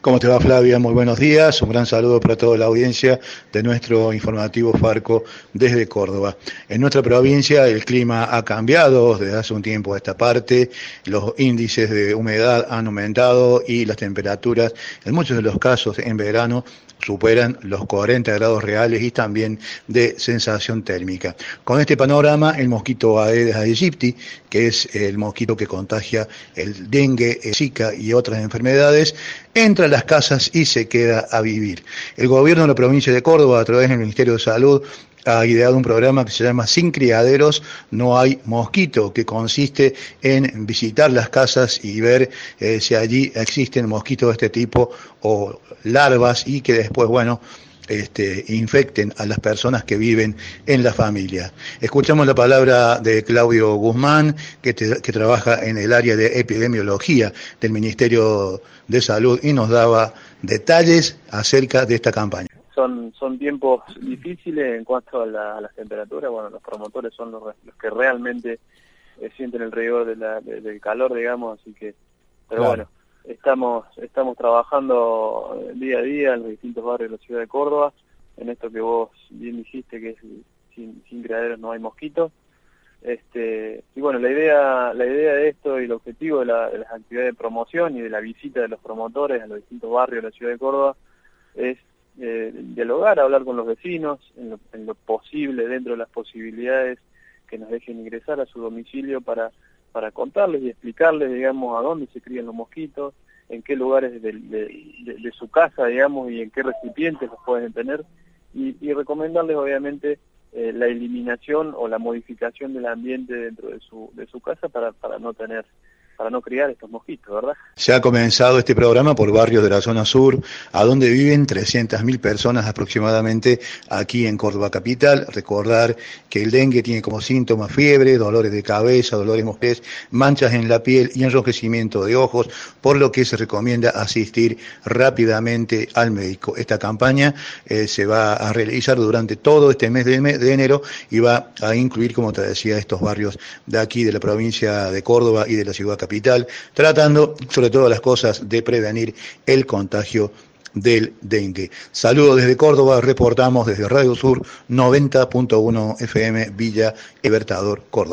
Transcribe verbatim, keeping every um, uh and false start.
¿Cómo te va, Flavia? Muy buenos días. Un gran saludo para toda la audiencia de nuestro informativo Farco desde Córdoba. En nuestra provincia el clima ha cambiado desde hace un tiempo a esta parte. Los índices de humedad han aumentado y las temperaturas, en muchos de los casos en verano, superan los cuarenta grados reales y también de sensación térmica. Con este panorama, el mosquito Aedes aegypti, que es el mosquito que contagia el dengue, el Zika y otras enfermedades, entra a las casas y se queda a vivir. El gobierno de la provincia de Córdoba, a través del Ministerio de Salud, ha ideado un programa que se llama Sin Criaderos No Hay Mosquito, que consiste en visitar las casas y ver eh, si allí existen mosquitos de este tipo o larvas y que después, bueno, este, infecten a las personas que viven en la familia. Escuchamos la palabra de Claudio Guzmán, que, te, que trabaja en el área de epidemiología del Ministerio de Salud y nos daba detalles acerca de esta campaña. Son, son tiempos difíciles en cuanto a, la, a las temperaturas. Bueno, los promotores son los, los que realmente eh, sienten el rigor de la, de, del calor, digamos, así que, pero claro. Bueno, estamos estamos trabajando día a día en los distintos barrios de la ciudad de Córdoba, en esto que vos bien dijiste, que es sin, sin criaderos no hay mosquitos. Este, y bueno, la idea la idea de esto y el objetivo de, la, de las actividades de promoción y de la visita de los promotores a los distintos barrios de la ciudad de Córdoba es Eh, dialogar, hablar con los vecinos en lo, en lo posible, dentro de las posibilidades que nos dejen ingresar a su domicilio para, para contarles y explicarles, digamos, a dónde se crían los mosquitos, en qué lugares de, de, de, de su casa, digamos, y en qué recipientes los pueden tener, y, y recomendarles, obviamente, eh, la eliminación o la modificación del ambiente dentro de su, de su casa para, para no tener para no criar estos mosquitos, ¿verdad? Se ha comenzado este programa por barrios de la zona sur, a donde viven trescientas mil personas aproximadamente aquí en Córdoba capital. Recordar que el dengue tiene como síntomas fiebre, dolores de cabeza, dolores musculares, manchas en la piel y enrojecimiento de ojos, por lo que se recomienda asistir rápidamente al médico. Esta campaña eh, se va a realizar durante todo este mes de, de enero y va a incluir, como te decía, estos barrios de aquí, de la provincia de Córdoba y de la ciudad capital. Capital, tratando sobre todas las cosas de prevenir el contagio del dengue. Saludos desde Córdoba, reportamos desde Radio Sur noventa punto uno F M Villa Libertador, Córdoba.